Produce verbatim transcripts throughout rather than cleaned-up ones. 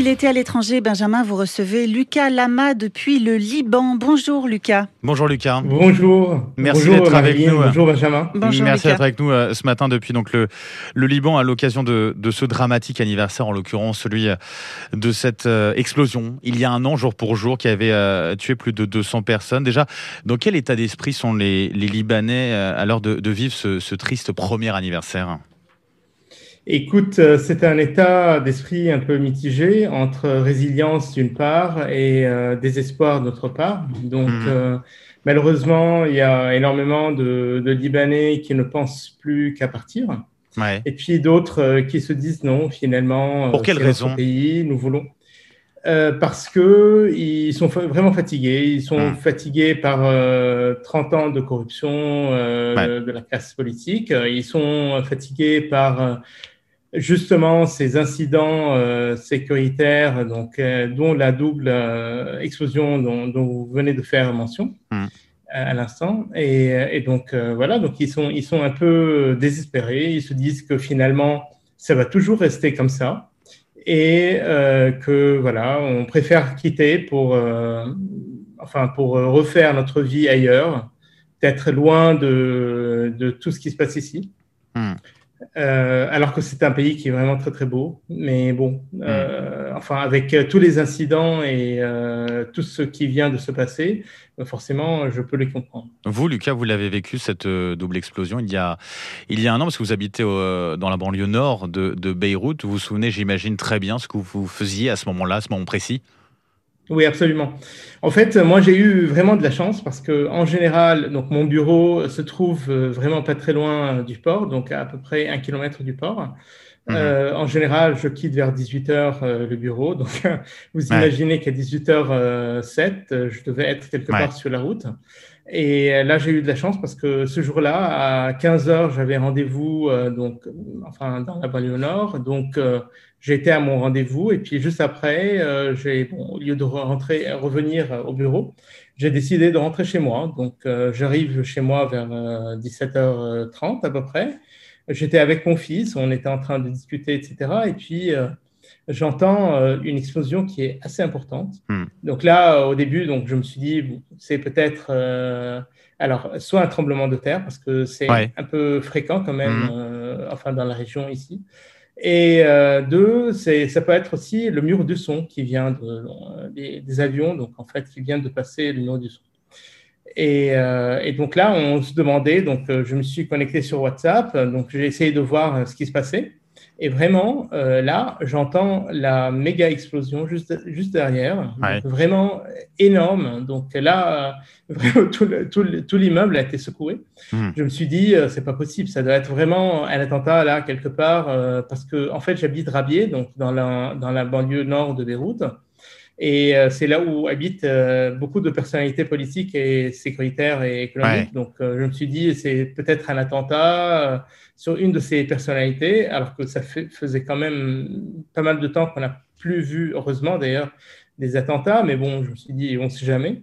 Il était à l'étranger, Benjamin, vous recevez Lucas Lama depuis le Liban. Bonjour Lucas. Bonjour Lucas. Bonjour. Merci Bonjour, d'être avec nous. Bonjour Benjamin. Bonjour Merci Lucas. d'être avec nous euh, ce matin depuis donc, le, le Liban à l'occasion de, de ce dramatique anniversaire, en l'occurrence celui euh, de cette euh, explosion il y a un an jour pour jour qui avait euh, tué plus de deux cents personnes. Déjà, dans quel état d'esprit sont les, les Libanais euh, à l'heure de, de vivre ce, ce triste premier anniversaire ? Écoute, c'est un état d'esprit un peu mitigé entre résilience d'une part et euh, désespoir d'autre part. Donc, mmh. euh, malheureusement, il y a énormément de, de Libanais qui ne pensent plus qu'à partir. Ouais. Et puis d'autres euh, qui se disent non, finalement, pour quelle c'est raison notre pays, nous voulons. Euh, parce que ils sont fa- vraiment fatigués. Ils sont mmh. fatigués par euh, trente ans de corruption euh, ouais. de, de la classe politique. Ils sont fatigués par euh, justement ces incidents euh, sécuritaires, donc euh, dont la double euh, explosion dont, dont vous venez de faire mention mmh. à, à l'instant. Et, et donc euh, voilà, donc ils sont ils sont un peu désespérés. Ils se disent que finalement ça va toujours rester comme ça. Et euh, que voilà, on préfère quitter pour, euh, enfin pour refaire notre vie ailleurs, d'être loin de, de tout ce qui se passe ici. Mm. Euh, alors que c'est un pays qui est vraiment très très beau, mais bon, euh, mm. enfin avec tous les incidents et euh, tout ce qui vient de se passer, forcément, je peux les comprendre. Vous, Lucas, vous l'avez vécu cette euh, double explosion il y a il y a un an parce que vous habitez euh, dans la banlieue nord de, de Beyrouth. Vous vous souvenez, j'imagine très bien ce que vous faisiez à ce moment-là, à ce moment précis. Oui, absolument. En fait, moi, j'ai eu vraiment de la chance parce que, en général, donc mon bureau se trouve vraiment pas très loin du port, donc à peu près un kilomètre du port. Mmh. Euh, en général, je quitte vers dix-huit heures euh, le bureau, donc vous ouais. imaginez qu'à dix-huit heures sept, je devais être quelque ouais. part sur la route. Et là, j'ai eu de la chance parce que ce jour-là, à quinze heures, j'avais rendez-vous euh, donc, enfin, dans la banlieue nord. Donc, euh, j'étais à mon rendez-vous. Et puis, juste après, euh, j'ai, bon, au lieu de rentrer, revenir au bureau, j'ai décidé de rentrer chez moi. Donc, euh, j'arrive chez moi vers euh, dix-sept heures trente à peu près. J'étais avec mon fils, on était en train de discuter, et cetera. Et puis, euh, j'entends euh, une explosion qui est assez importante. Mm. Donc là, au début, donc, je me suis dit, bon, c'est peut-être euh, alors, soit un tremblement de terre, parce que c'est ouais. un peu fréquent quand même, mm. euh, enfin dans la région ici. Et euh, deux, c'est, ça peut être aussi le mur du son qui vient de, euh, des, des avions, donc en fait, qui vient de passer le mur du son. Et, euh, et donc là, on se demandait, donc euh, je me suis connecté sur WhatsApp, donc j'ai essayé de voir euh, ce qui se passait. Et vraiment, euh, là, j'entends la méga explosion juste, juste derrière, ouais. donc vraiment énorme. Donc là, euh, vraiment, tout, le, tout, le, tout l'immeuble a été secoué. Mmh. Je me suis dit, euh, c'est pas possible, ça doit être vraiment un attentat là quelque part, euh, parce que en fait, j'habite Rabier, donc dans la, dans la banlieue nord de Beyrouth. Et euh, c'est là où habitent euh, beaucoup de personnalités politiques et sécuritaires et économiques. Ouais. Donc, euh, je me suis dit, c'est peut-être un attentat euh, sur une de ces personnalités, alors que ça fait, faisait quand même pas mal de temps qu'on n'a plus vu, heureusement d'ailleurs, des attentats. Mais bon, je me suis dit, on ne sait jamais.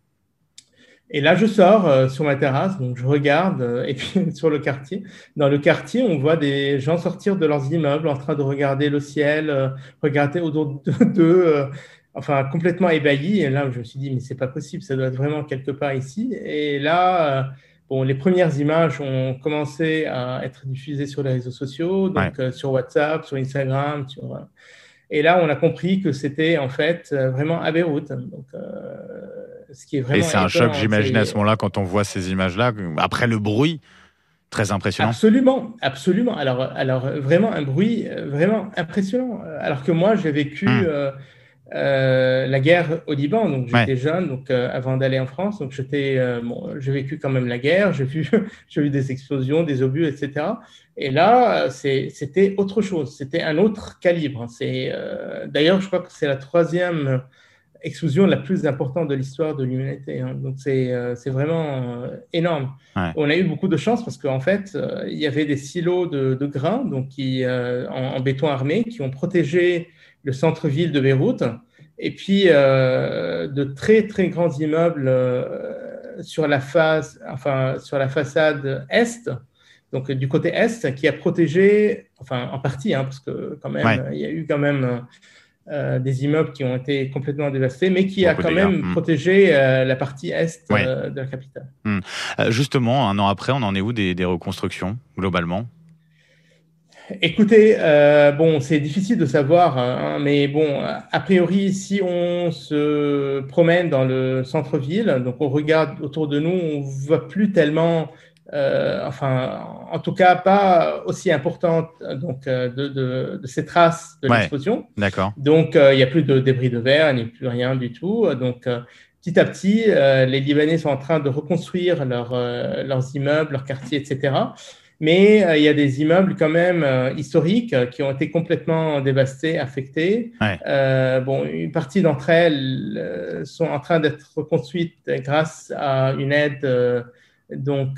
Et là, je sors euh, sur ma terrasse, donc je regarde, euh, et puis sur le quartier. Dans le quartier, on voit des gens sortir de leurs immeubles en train de regarder le ciel, euh, regarder autour d'eux, euh, enfin complètement ébahis. Et là, je me suis dit, mais c'est pas possible, ça doit être vraiment quelque part ici. Et là, euh, bon, les premières images ont commencé à être diffusées sur les réseaux sociaux, donc ouais. euh, sur WhatsApp, sur Instagram, sur... Euh, et là, on a compris que c'était en fait euh, vraiment à Beyrouth. Donc, euh, ce qui est vraiment et c'est un étonnant, choc, j'imagine, c'est... à ce moment-là, quand on voit ces images-là, après le bruit, très impressionnant. Absolument, absolument. Alors, alors vraiment un bruit vraiment impressionnant. Alors que moi, j'ai vécu mmh. euh, euh, la guerre au Liban, donc j'étais ouais. jeune, donc euh, avant d'aller en France, donc j'étais, euh, bon, j'ai vécu quand même la guerre, j'ai vu, j'ai vu des explosions, des obus, et cetera. Et là, c'est, c'était autre chose, c'était un autre calibre. C'est, euh, d'ailleurs, je crois que c'est la troisième explosion la plus importante de l'histoire de l'humanité. Hein. Donc, c'est, euh, c'est vraiment euh, énorme. Ouais. On a eu beaucoup de chance parce qu'en fait, euh, il y avait des silos de, de grains donc qui, euh, en, en béton armé qui ont protégé le centre-ville de Beyrouth. Et puis, euh, de très, très grands immeubles euh, sur, la face, enfin, sur la façade est, donc du côté est, qui a protégé, enfin en partie, hein, parce que quand même, ouais. il y a eu quand même euh, des immeubles qui ont été complètement dévastés, mais qui Beaucoup a quand de dégâts. même Mmh. protégé euh, la partie est Ouais. euh, de la capitale. Mmh. Euh, justement, un an après, on en est où des, des reconstructions, globalement? Écoutez, euh, bon, c'est difficile de savoir, hein, mais bon, a priori, si on se promène dans le centre-ville, donc on regarde autour de nous, on ne voit plus tellement, euh, enfin, en tout cas, pas aussi importante donc, euh, de, de, de ces traces de Ouais, l'explosion. d'accord. Donc, euh, il n'y a plus de débris de verre, il n'y a plus rien du tout. Donc, euh, petit à petit, euh, les Libanais sont en train de reconstruire leur, euh, leurs immeubles, leurs quartiers, et cetera. Mais euh, il y a des immeubles quand même euh, historiques euh, qui ont été complètement dévastés, affectés. Ouais. Euh, bon, une partie d'entre elles euh, sont en train d'être reconstruites grâce à une aide euh, donc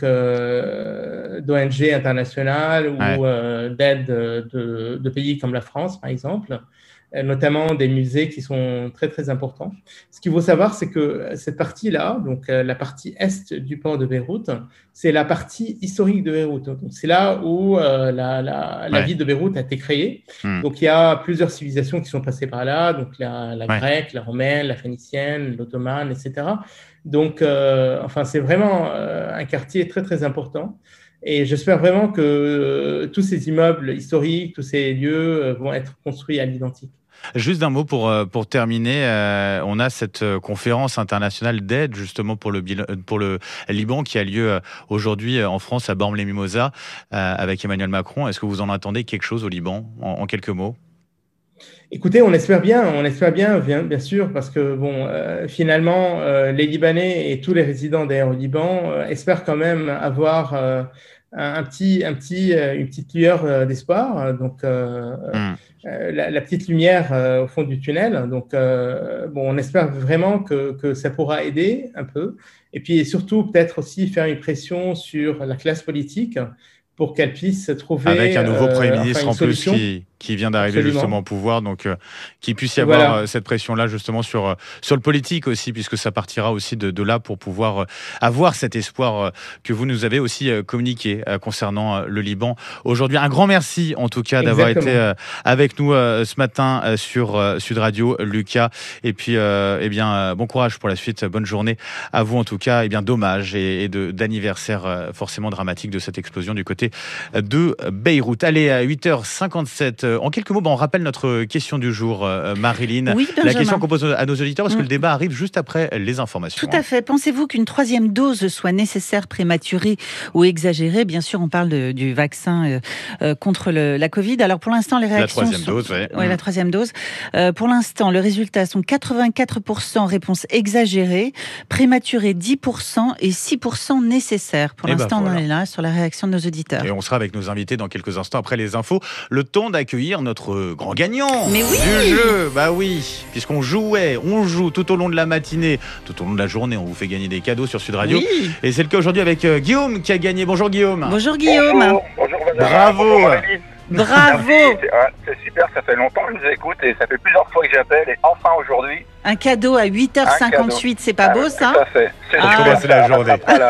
euh, d'O N G internationales ou Ouais. euh, d'aide de, de pays comme la France, par exemple, notamment des musées qui sont très, très importants. Ce qu'il faut savoir, c'est que cette partie-là, donc euh, la partie est du port de Beyrouth, c'est la partie historique de Beyrouth. Donc, c'est là où euh, la, la, la Ouais. ville de Beyrouth a été créée. Mmh. Donc, il y a plusieurs civilisations qui sont passées par là, donc la, la Ouais. grecque, la romaine, la phénicienne, l'ottomane, et cetera. Donc, euh, enfin, c'est vraiment euh, un quartier très, très important. Et j'espère vraiment que euh, tous ces immeubles historiques, tous ces lieux euh, vont être construits à l'identique. Juste d'un mot pour, pour terminer, euh, on a cette conférence internationale d'aide justement pour le, pour le Liban qui a lieu aujourd'hui en France à Bormes-les-Mimosas euh, avec Emmanuel Macron. Est-ce que vous en attendez quelque chose au Liban en, en quelques mots? Écoutez, on espère bien, on espère bien, bien, bien sûr, parce que bon, euh, finalement, euh, les Libanais et tous les résidents d'ailleurs au Liban euh, espèrent quand même avoir euh, un, un petit, un petit, euh, une petite lueur euh, d'espoir. Donc, euh, mm. euh, la, la petite lumière euh, au fond du tunnel. Donc, euh, bon, on espère vraiment que, que ça pourra aider un peu, et puis surtout peut-être aussi faire une pression sur la classe politique pour qu'elle puisse trouver avec un nouveau Premier euh, ministre enfin, en plus qui, qui vient d'arriver justement au pouvoir, donc euh, qu'il puisse y avoir voilà. euh, cette pression-là justement sur, euh, sur le politique aussi, puisque ça partira aussi de, de là pour pouvoir euh, avoir cet espoir euh, que vous nous avez aussi euh, communiqué euh, concernant euh, le Liban aujourd'hui. Un grand merci en tout cas d'avoir été euh, avec nous euh, ce matin euh, sur euh, Sud Radio, Lucas, et puis euh, eh bien, euh, bon courage pour la suite, bonne journée à vous en tout cas, et bien dommage et, et de, d'anniversaire euh, forcément dramatique de cette explosion du côté de Beyrouth. Allez, à huit heures cinquante-sept, en quelques mots, bah on rappelle notre question du jour, euh, Marilyn. Oui, la question qu'on pose à nos auditeurs, parce mmh. que le débat arrive juste après les informations. Tout à fait. Pensez-vous qu'une troisième dose soit nécessaire, prématurée ou exagérée? Bien sûr, on parle de, du vaccin euh, euh, contre le, la Covid. Alors, pour l'instant, les réactions La troisième sont... dose, oui. Ouais, mmh. la troisième dose. Euh, pour l'instant, le résultat sont quatre-vingt-quatre pour cent réponse exagérée, prématurée dix pour cent et six pour cent nécessaire. Pour et l'instant, bah voilà. on en est là sur la réaction de nos auditeurs. Et on sera avec nos invités dans quelques instants après les infos. Le temps d'accueillir notre grand gagnant Mais oui du jeu. Bah oui, puisqu'on jouait, on joue tout au long de la matinée, tout au long de la journée. On vous fait gagner des cadeaux sur Sud Radio. Oui. Et c'est le cas aujourd'hui avec euh, Guillaume qui a gagné. Bonjour Guillaume. Bonjour Guillaume. Bonjour, bonjour Vanessa. Bravo. Bonjour, Bravo. C'est, c'est super, ça fait longtemps que je vous écoute et ça fait plusieurs fois que j'appelle et enfin aujourd'hui. Un cadeau à huit heures cinquante-huit, c'est pas ah, beau ça? Tout à fait. C'est ah, super, c'est la journée. Voilà.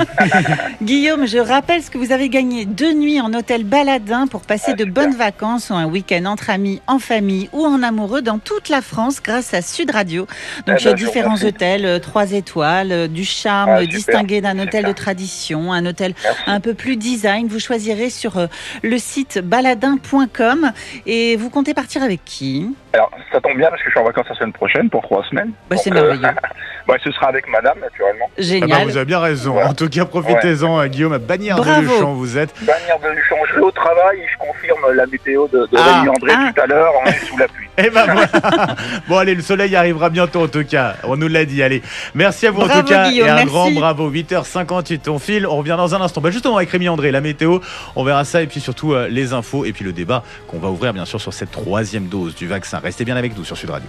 Guillaume, je rappelle ce que vous avez gagné deux nuits en hôtel Baladin pour passer ah, de super. bonnes vacances ou un week-end entre amis, en famille ou en amoureux dans toute la France grâce à Sud Radio. Donc eh il y a ben, différents hôtels, trois étoiles, du charme ah, distingué d'un hôtel super. de tradition, un hôtel merci. un peu plus design. Vous choisirez sur le site baladin point com et vous comptez partir avec qui? Alors, ça tombe bien parce que je suis en vacances la semaine prochaine pour trois semaines. Bah, c'est merveilleux. Euh, bah, ce sera avec madame, naturellement. Génial. Ah bah, vous avez bien raison. Voilà. En tout cas, profitez-en, ouais. Guillaume. À Bagnères de Luchon, vous êtes. Bagnères de Luchon. Je suis au travail et je confirme la météo de, de ah. Rémi André ah. tout à l'heure. On est sous la pluie. Eh ben voilà. Bon, allez, le soleil arrivera bientôt, en tout cas. On nous l'a dit. Allez. Merci à vous, bravo, en tout cas. Guillaume, et un merci. grand bravo. huit heures cinquante-huit, on file. On revient dans un instant. Bah, justement, avec Rémi André, la météo. On verra ça. Et puis surtout, euh, les infos. Et puis le débat qu'on va ouvrir, bien sûr, sur cette troisième dose du vaccin. Restez bien avec nous sur Sud Radio.